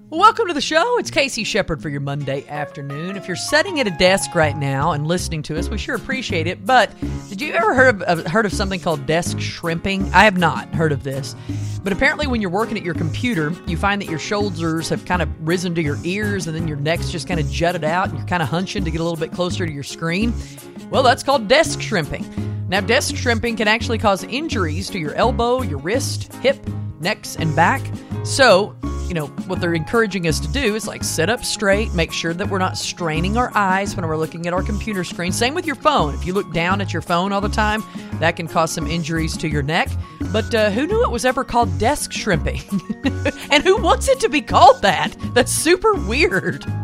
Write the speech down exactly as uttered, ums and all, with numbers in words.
Welcome to the show. It's Casey Shepard for your Monday afternoon. If you're sitting at a desk right now and listening to us, we sure appreciate it. But did you ever heard of, heard of something called desk shrimping? I have not heard of this. But apparently when you're working at your computer, you find that your shoulders have kind of risen to your ears and then your neck's just kind of jutted out and you're kind of hunching to get a little bit closer to your screen. Well, that's called desk shrimping. Now, desk shrimping can actually cause injuries to your elbow, your wrist, hip, necks, and back. So, you know, what they're encouraging us to do is like sit up straight, make sure that we're not straining our eyes when we're looking at our computer screen. Same with your phone. If you look down at your phone all the time, that can cause some injuries to your neck. But uh, who knew it was ever called desk shrimping? And who wants it to be called that? That's super weird.